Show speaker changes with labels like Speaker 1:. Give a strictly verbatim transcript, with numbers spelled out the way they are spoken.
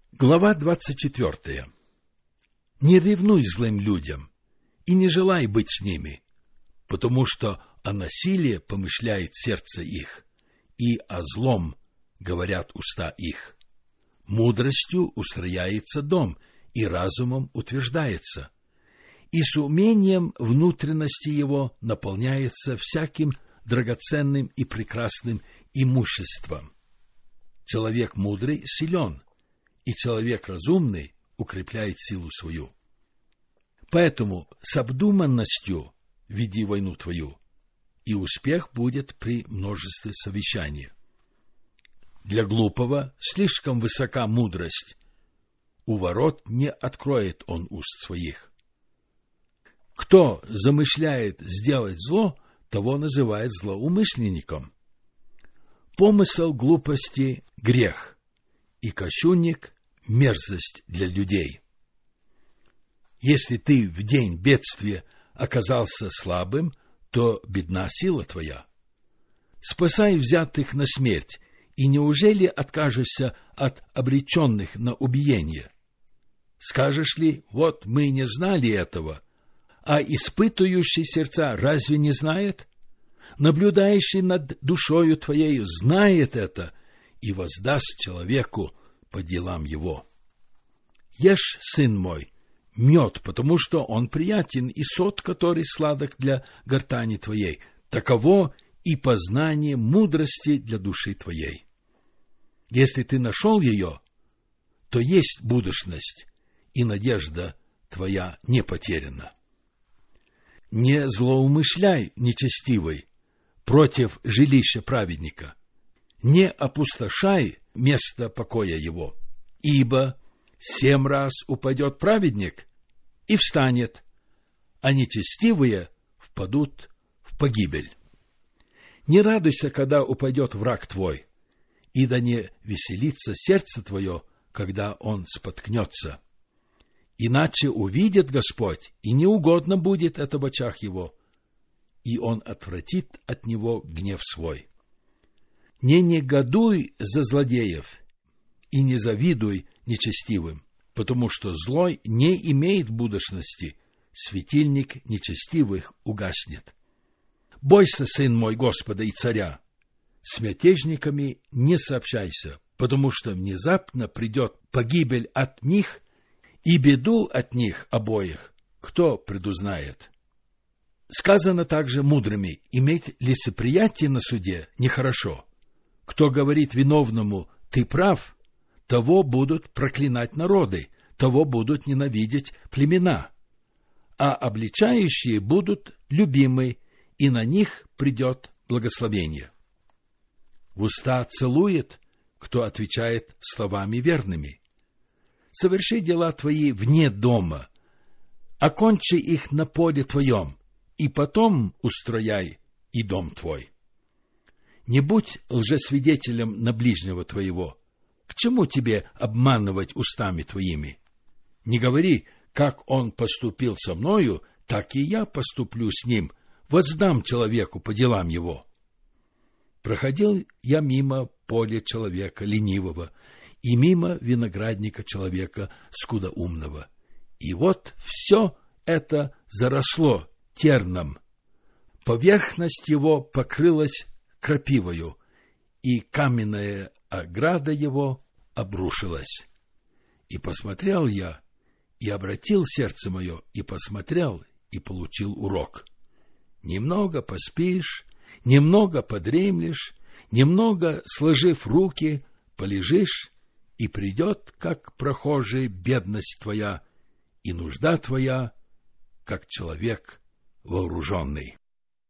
Speaker 1: Глава двадцать четвертая. Не ревнуй злым людям и не желай быть с ними, потому что о насилии помышляет сердце их, и о злом говорят уста их. Мудростью устрояется дом, и разумом утверждается, и с умением внутренности его наполняется всяким драгоценным и прекрасным имуществом. Человек мудрый силен, и человек разумный укрепляет силу свою. Поэтому с обдуманностью веди войну твою, и успех будет при множестве совещаний. Для глупого слишком высока мудрость, у ворот не откроет он уст своих. Кто замышляет сделать зло, того называют злоумышленником. Помысел глупости — грех, и кощунник — мерзость для людей. Если ты в день бедствия оказался слабым, то бедна сила твоя. Спасай взятых на смерть, и неужели откажешься от обреченных на убиение? Скажешь ли, вот мы не знали этого, а испытующий сердца разве не знает? Наблюдающий над душою твоею знает это и воздаст человеку по делам его. Ешь, сын мой, мед, потому что он приятен, и сот, который сладок для гортани твоей, таково и познание мудрости для души твоей. Если ты нашел ее, то есть будущность, и надежда твоя не потеряна. Не злоумышляй, нечестивый, против жилища праведника, не опустошай место покоя его, ибо семь раз упадет праведник и встанет, а нечестивые впадут в погибель. Не радуйся, когда упадет враг твой, и да не веселится сердце твое, когда он споткнется. Иначе увидит Господь, и неугодно будет это в очах его, и он отвратит от него гнев свой. Не негодуй за злодеев, и не завидуй нечестивым, потому что злой не имеет будущности, светильник нечестивых угаснет. Бойся, сын мой, Господа и царя, с мятежниками не сообщайся, потому что внезапно придет погибель от них, и беду от них обоих кто предузнает? Сказано также мудрыми: иметь лицеприятие на суде нехорошо. Кто говорит виновному «ты прав», того будут проклинать народы, того будут ненавидеть племена, а обличающие будут любимы, и на них придет благословение. В уста целует, кто отвечает словами верными. Соверши дела твои вне дома, окончи их на поле твоем, и потом устрояй и дом твой. Не будь лжесвидетелем на ближнего твоего. К чему тебе обманывать устами твоими? Не говори, как он поступил со мною, так и я поступлю с ним, воздам человеку по делам его. Проходил я мимо поля человека ленивого и мимо виноградника человека скудоумного. И вот все это заросло терном. Поверхность его покрылась крапивою, и каменная ограда его обрушилась. И посмотрел я, и обратил сердце мое, и посмотрел, и получил урок. Немного поспишь, немного подремлешь, немного, сложив руки, полежишь, и придет, как прохожий, бедность твоя, и нужда твоя, как человек вооруженный.